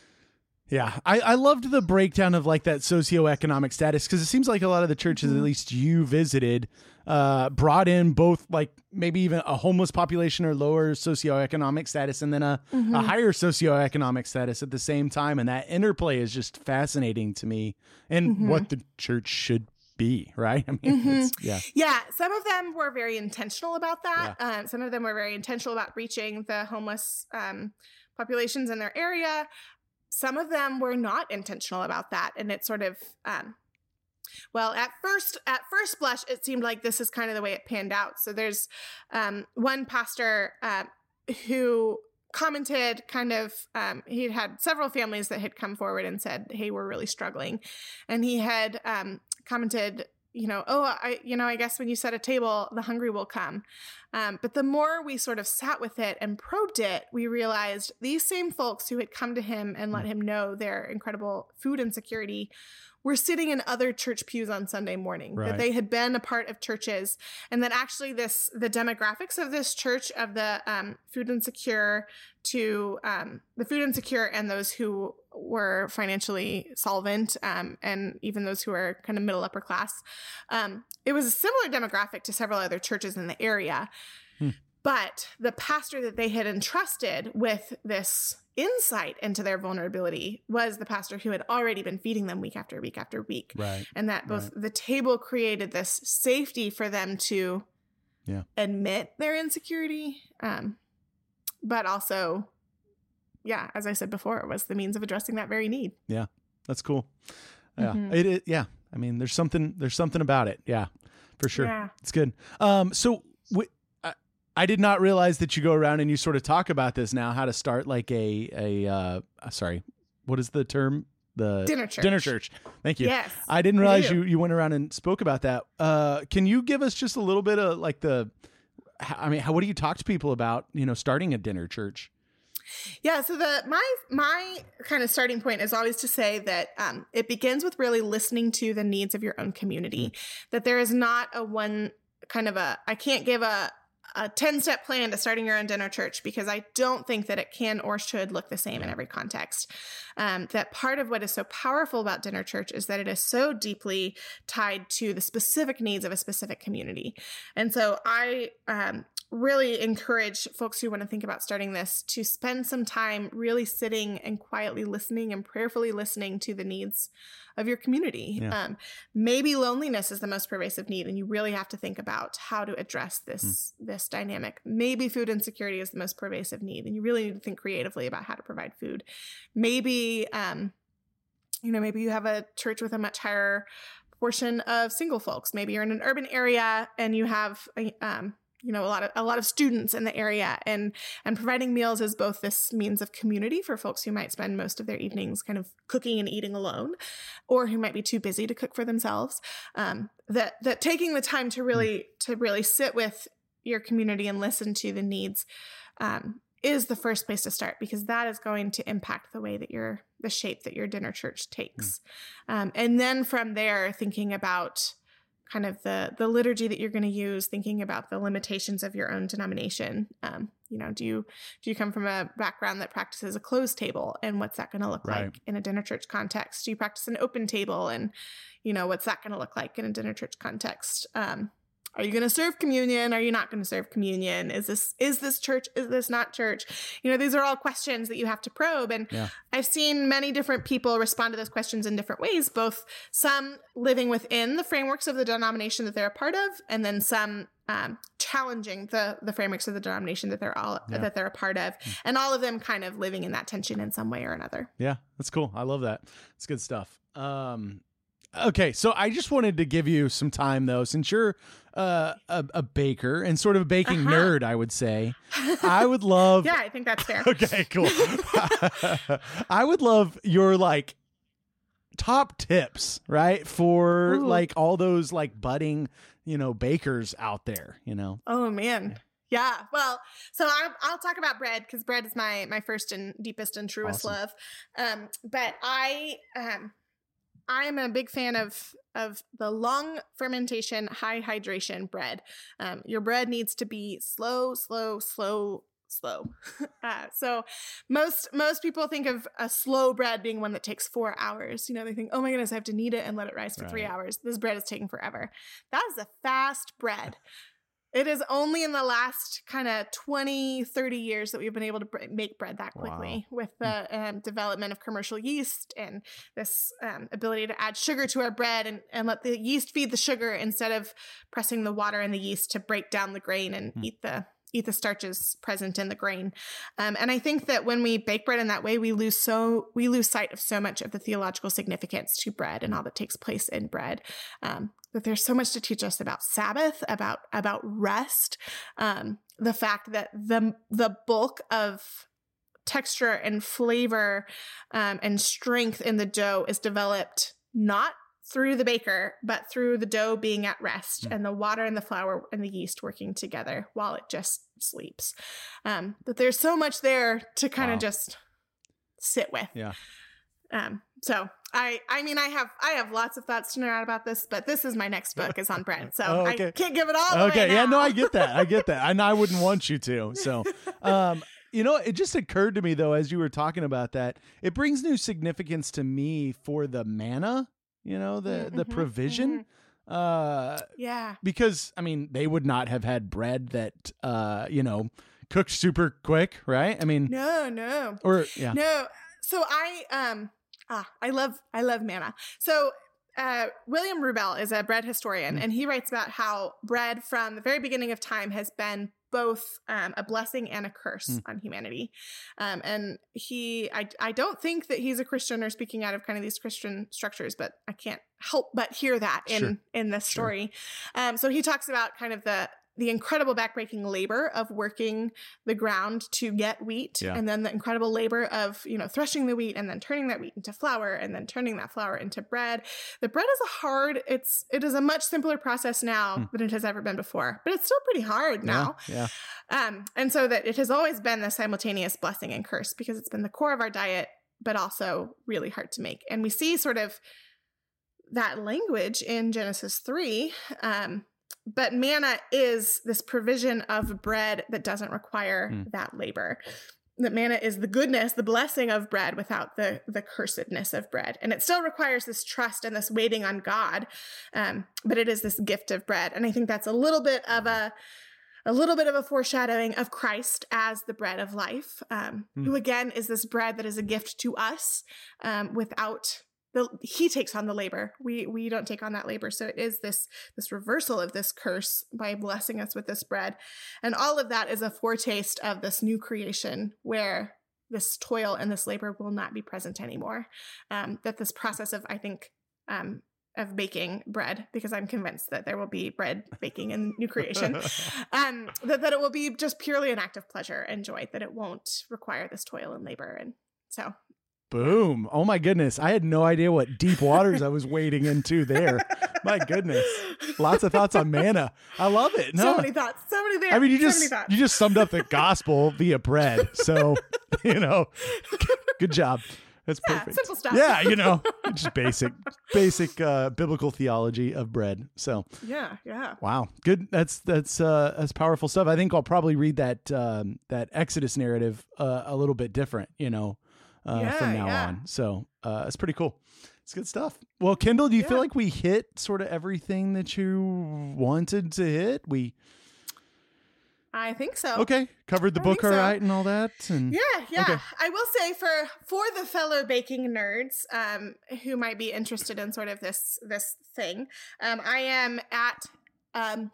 Yeah, I, I loved the breakdown of like that socioeconomic status, because it seems like a lot of the churches, mm-hmm. at least you visited, uh, brought in both like maybe even a homeless population or lower socioeconomic status, and then a, mm-hmm. a higher socioeconomic status at the same time. And that interplay is just fascinating to me, and mm-hmm. what the church should be, right? I mean, mm-hmm. it's, yeah. Yeah. Some of them were very intentional about that. Yeah. Um, some of them were very intentional about reaching the homeless um, populations in their area. Some of them were not intentional about that. And it sort of, um, well, at first, at first blush, it seemed like this is kind of the way it panned out. So there's um, one pastor uh, who commented kind of, um, he'd had several families that had come forward and said, hey, we're really struggling. And he had um, commented, you know, oh, I, you know, I guess when you set a table, the hungry will come. Um, but the more we sort of sat with it and probed it, we realized these same folks who had come to him and let him know their incredible food insecurity were sitting in other church pews on Sunday morning, right. that they had been a part of churches, and that actually this, the demographics of this church, of the um, food insecure to um, the food insecure and those who were financially solvent, um, and even those who are kind of middle upper class. Um, it was a similar demographic to several other churches in the area. Hmm. But the pastor that they had entrusted with this insight into their vulnerability was the pastor who had already been feeding them week after week after week. Right. And that both right. the table created this safety for them to yeah. admit their insecurity, um, but also, yeah, as I said before, it was the means of addressing that very need. Yeah, that's cool. Yeah, mm-hmm. it, it. Yeah, I mean, there's something. There's something about it. Yeah, for sure. Yeah. It's good. Um, so w- I, I did not realize that you go around and you sort of talk about this now, how to start like a a. Uh, sorry, what is the term? The dinner church. Dinner church. Thank you. Yes. I didn't realize you you went around and spoke about that. Uh, can you give us just a little bit of like the. I mean, how, what do you talk to people about, you know, starting a dinner church? Yeah. So the, my, my kind of starting point is always to say that um, it begins with really listening to the needs of your own community, mm-hmm. that there is not a one kind of a, I can't give a, a ten step plan to starting your own dinner church, because I don't think that it can or should look the same in every context. Um, that part of what is so powerful about dinner church is that it is so deeply tied to the specific needs of a specific community. And so I, um, really encourage folks who want to think about starting this to spend some time really sitting and quietly listening and prayerfully listening to the needs of your community. Yeah. Um, maybe loneliness is the most pervasive need, and you really have to think about how to address this, mm. this dynamic. Maybe food insecurity is the most pervasive need, and you really need to think creatively about how to provide food. Maybe, um, you know, maybe you have a church with a much higher portion of single folks. Maybe you're in an urban area and you have, um, you know, a lot of, a lot of students in the area, and, and providing meals is both this means of community for folks who might spend most of their evenings kind of cooking and eating alone, or who might be too busy to cook for themselves. Um, that, that taking the time to really, to really sit with your community and listen to the needs, um, is the first place to start, because that is going to impact the way that your, the shape that your dinner church takes. Mm. Um, and then from there, thinking about kind of the, the liturgy that you're going to use, thinking about the limitations of your own denomination. Um, you know, do you do you come from a background that practices a closed table, and what's that going to look Right. like in a dinner church context? Do you practice an open table, and you know, what's that going to look like in a dinner church context? Um, Are you going to serve communion? Are you not going to serve communion? Is this is this church? Is this not church? You know, these are all questions that you have to probe. And Yeah. I've seen many different people respond to those questions in different ways, both some living within the frameworks of the denomination that they're a part of, and then some um, challenging the the frameworks of the denomination that they're all Yeah. that they're a part of, and all of them kind of living in that tension in some way or another. Yeah, that's cool. I love that. It's good stuff. Um, okay, so I just wanted to give you some time, though, since you're uh, a, a baker and sort of a baking Uh-huh. nerd, I would say. I would love. Yeah, I think that's fair. Okay, cool. I would love your like top tips, right, for Ooh. like all those like budding, you know, bakers out there. You know. Oh man. Yeah. Well, so I, I'll talk about bread because bread is my my first and deepest and truest Awesome. love. Um, but I um, I am a big fan of of the long fermentation, high hydration bread. Um, your bread needs to be slow, slow, slow, slow. uh, so most most people think of a slow bread being one that takes four hours. You know, they think, oh my goodness, I have to knead it and let it rise for three Right. hours. This bread is taking forever. That is a fast bread. It is only in the last kind of twenty, thirty years that we've been able to br- make bread that quickly Wow. with the um, development of commercial yeast and this um, ability to add sugar to our bread and, and let the yeast feed the sugar instead of pressing the water in the yeast to break down the grain and Hmm. eat the eat the starches present in the grain. Um, and I think that when we bake bread in that way, we lose so we lose sight of so much of the theological significance to bread and all that takes place in bread. Um, that there's so much to teach us about Sabbath, about about rest, um, the fact that the the bulk of texture and flavor um, and strength in the dough is developed not through the baker, but through the dough being at rest Mm. and the water and the flour and the yeast working together while it just sleeps. Um, that there's so much there to kind of Wow. just sit with. Yeah. Um, so I, I mean, I have, I have lots of thoughts to nerd out about this, but this is my next book is on bread. So Oh, okay. I can't give it all away Okay. Yeah. now. No, I get that. I get that. And I wouldn't want you to. So, um, you know, it just occurred to me though, as you were talking about that, it brings new significance to me for the manna, you know, the, the Mhm, provision, uh, Yeah. because I mean, they would not have had bread that, uh, you know, cooked super quick. Right. I mean, No, no. or yeah. No. So I um ah I love I love manna. So uh, William Rubel is a bread historian, Mm. and he writes about how bread from the very beginning of time has been both um, a blessing and a curse Mm. on humanity. Um, and he, I, I don't think that he's a Christian or speaking out of kind of these Christian structures, but I can't help but hear that in Sure. in this Sure. story. Um, so he talks about kind of the the incredible backbreaking labor of working the ground to get wheat, Yeah. and then the incredible labor of, you know, threshing the wheat and then turning that wheat into flour and then turning that flour into bread. The bread is a hard, it's, it is a much simpler process now Hmm. than it has ever been before, but it's still pretty hard now. Yeah. Um, and so that it has always been the simultaneous blessing and curse because it's been the core of our diet, but also really hard to make. And we see sort of that language in Genesis three. Um, but manna is this provision of bread that doesn't require Mm. that labor. That manna is the goodness, the blessing of bread without the the cursedness of bread. And it still requires this trust and this waiting on God. Um, but it is this gift of bread. And I think that's a little bit of a a little bit of a foreshadowing of Christ as the bread of life, um, Hmm. who again is this bread that is a gift to us um, without the, he takes on the labor. We we don't take on that labor. So it is this this reversal of this curse by blessing us with this bread. And all of that is a foretaste of this new creation where this toil and this labor will not be present anymore. Um, that this process of, I think, um, of baking bread, because I'm convinced that there will be bread baking in new creation, um, that, that it will be just purely an act of pleasure and joy, that it won't require this toil and labor. And so Boom. Oh my goodness. I had no idea what deep waters I was wading into there. My goodness. Lots of thoughts on manna. I love it. No. So many thoughts. So many there. I mean, you so just many thoughts. you just summed up the gospel via bread. So, you know, good job. That's Yeah, perfect. simple stuff. Yeah, you know, just basic, basic uh, biblical theology of bread. So, Yeah, yeah. wow, good. That's that's uh, that's powerful stuff. I think I'll probably read that um, that Exodus narrative uh, a little bit different, you know, uh, Yeah, from now yeah. on. So, uh, it's pretty cool. It's good stuff. Well, Kendall, do you Yeah. feel like we hit sort of everything that you wanted to hit? We I think so. okay covered the I book think all so. right and all that. And Yeah, yeah. Okay. I will say for for the fellow baking nerds um, who might be interested in sort of this this thing, um, I am at um,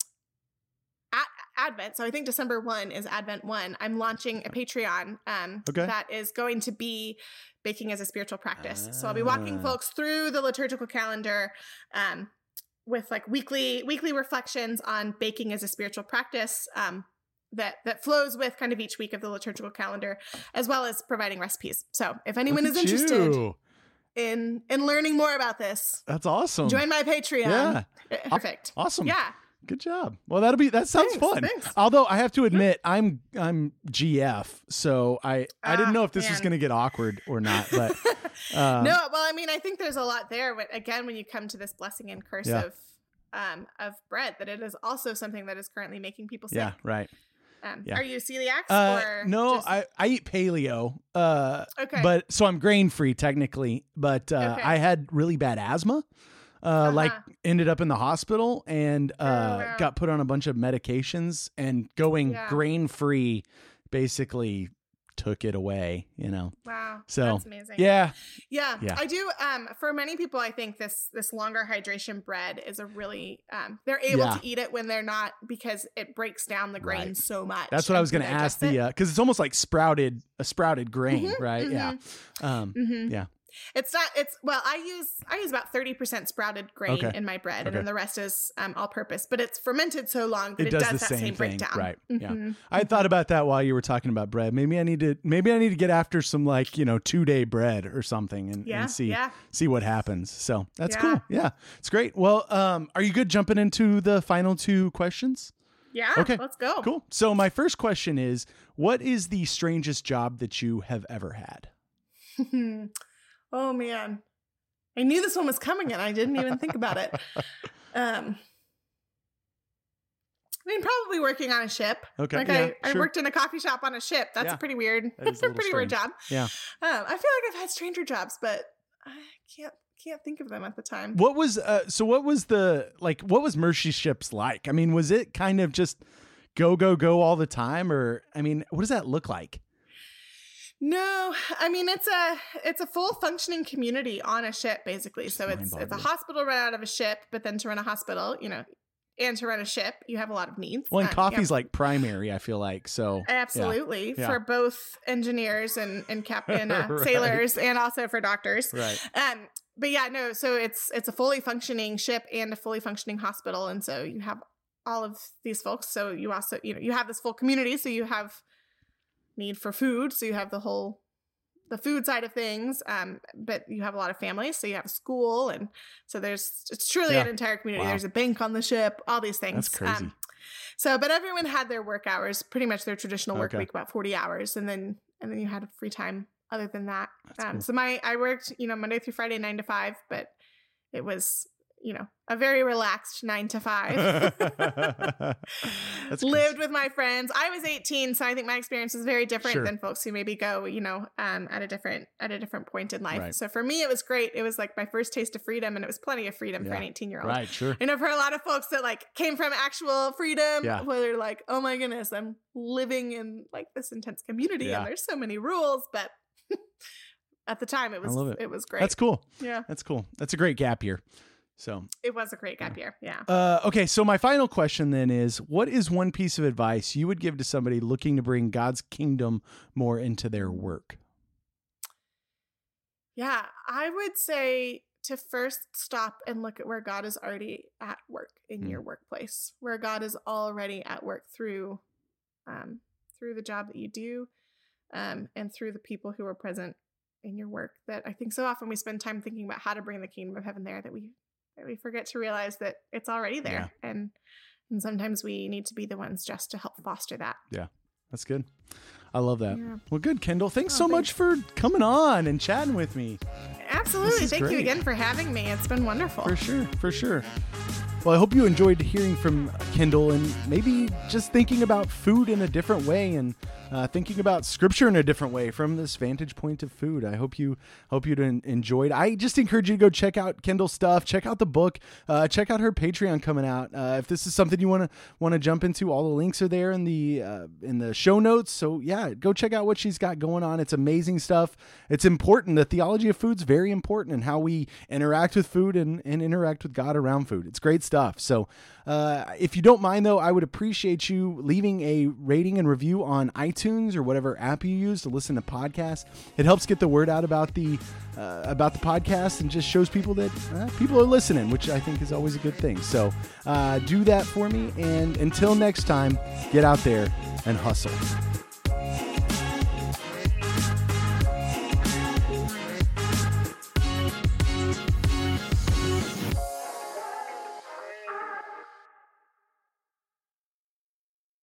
at Advent. So I think December first is Advent one. I'm launching a Patreon um, Okay. that is going to be baking as a spiritual practice. So I'll be walking Ah. folks through the liturgical calendar. Um, with like weekly weekly reflections on baking as a spiritual practice um, that that flows with kind of each week of the liturgical calendar, as well as providing recipes. So if anyone Look is at interested you. in in learning more about this, That's awesome. join my Patreon. Yeah. Uh, Perfect. Awesome. Yeah. Good job. Well, that'll be that sounds Thanks, fun. thanks. Although I have to admit, I'm I'm G F, so I I didn't Ah, know if this was man. going to get awkward or not. But um, no, well, I mean, I think there's a lot there. But again, when you come to this blessing and curse Yeah. of um, of bread, that it is also something that is currently making people sick. yeah, right. Um, yeah. Are you celiac? Uh, or no, just- I I eat paleo. Uh, Okay. but so I'm grain free technically. But uh, Okay. I had really bad asthma. Uh, Uh-huh. like ended up in the hospital and uh, wow. got put on a bunch of medications, and going Yeah. grain free basically took it away. You know. Wow. So, that's amazing. Yeah. Yeah, Yeah. I do. Um, for many people, I think this this longer hydration bread is a really um, they're able Yeah. to eat it when they're not, because it breaks down the grain Right. so much. That's what I and was going to to ask digest the, uh, cause it's almost like sprouted, a sprouted grain, Mhm, right? Yeah. Um, it. Mhm. yeah. It's not. It's well. I use I use about thirty percent sprouted grain Okay. in my bread, Okay. and then the rest is um, all purpose. But it's fermented so long that It it, does does, the that same same, thing, breakdown. right, yeah. Mhm. I had thought about that while you were talking about bread. Maybe I need to, maybe I need to get after some like, you know, two day bread or something and, Yeah. and see, Yeah. see what happens. So that's Yeah. cool. Yeah. It's great. Well, um, are you good jumping into the final two questions? Yeah. Okay. Let's go. Cool. So my first question is, what is the strangest job that you have ever had? Oh man, I knew this one was coming and I didn't even think about it. Um, I mean, probably working on a ship. Okay, Like yeah, I, I sure. worked in a coffee shop on a ship. That's Yeah. a pretty weird, That is a little pretty weird strange. job. Yeah. Um, I feel like I've had stranger jobs, but I can't can't think of them at the time. What was uh so what was the like what was Mercy Ships like? I mean, was it kind of just go go go all the time, or I mean, what does that look like? No, I mean it's a it's a full functioning community on a ship, basically. So it's it's a mind-boggling. hospital run out of a ship, but then to run a hospital, you know, and to run a ship, you have a lot of needs. Well, and Um, you coffee's have- like primary, I feel like. So absolutely Yeah. for both engineers and and captain uh, Right. sailors, and also for doctors. Right. Um, but yeah, no. So it's it's a fully functioning ship and a fully functioning hospital, and so you have all of these folks. So you also you know you have this full community. So you have need for food. So you have the whole the food side of things. Um, but you have a lot of families. So you have a school, and so there's it's truly Yeah. an entire community. Wow. There's a bank on the ship. All these things. That's crazy. Um, so, but everyone had their work hours, pretty much their traditional work Okay. week, about forty hours, and then and then you had free time other than that. That's Um, cool. So my I worked, you know, Monday through Friday, nine to five, but it was, you know, a very relaxed nine to five. That's Lived crazy. with my friends. I was eighteen, so I think my experience was very different Sure. than folks who maybe go, you know, um, at a different at a different point in life. Right. So for me, it was great. It was like my first taste of freedom, and it was plenty of freedom for Yeah. an eighteen year old. Right, sure. I know for a lot of folks that like came from actual freedom, Yeah. where they're like, oh my goodness, I'm living in like this intense community Yeah. and there's so many rules. But at the time, it was love it. it. was great. That's cool. Yeah, That's cool. That's a great gap year. So it was a great gap year. Yeah. Uh, okay, so my final question then is, what is one piece of advice you would give to somebody looking to bring God's kingdom more into their work? Yeah, I would say to first stop and look at where God is already at work in Mm. your workplace, where God is already at work through, um, through the job that you do, um, and through the people who are present in your work. That I think so often we spend time thinking about how to bring the kingdom of heaven there that we that we forget to realize that it's already there, and and sometimes we need to be the ones just to help foster that. That's good. I love that. Yeah. Well, good, Kendall. Thanks Oh, so thanks. much for coming on and chatting with me. Absolutely. is Thank great. you again for having me. It's been wonderful. For sure, for sure. Well, I hope you enjoyed hearing from Kendall and maybe just thinking about food in a different way and uh, thinking about scripture in a different way from this vantage point of food. I hope you hope you enjoyed. I just encourage you to go check out Kendall's stuff, check out the book, uh, check out her Patreon coming out. Uh, if this is something you want to want to jump into, all the links are there in the uh, in the show notes. So yeah, go check out what she's got going on. It's amazing stuff. It's important. The theology of food's very important, and how we interact with food and, and interact with God around food. It's great stuff. So uh, if you don't mind, though, I would appreciate you leaving a rating and review on iTunes or whatever app you use to listen to podcasts. It helps get the word out about the uh, about the podcast and just shows people that uh, people are listening, which I think is always a good thing. So uh, do that for me. And until next time, get out there and hustle.